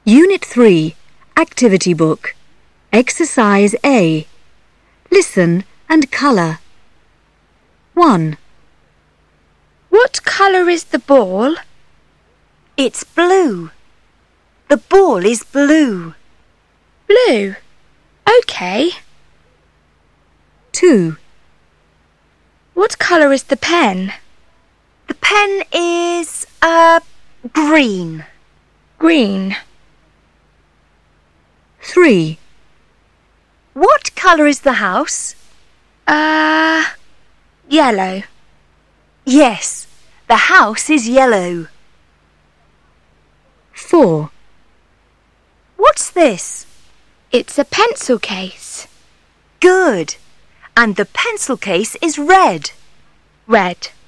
Unit 3, Activity Book. Exercise A. Listen and colour. 1. What colour is the ball? It's blue. The ball is blue. Blue. OK. 2. What colour is the pen? The pen is, green. Green. 3. What colour is the house? Yellow. Yes, the house is yellow. 4. What's this? It's a pencil case. Good. And the pencil case is red. Red.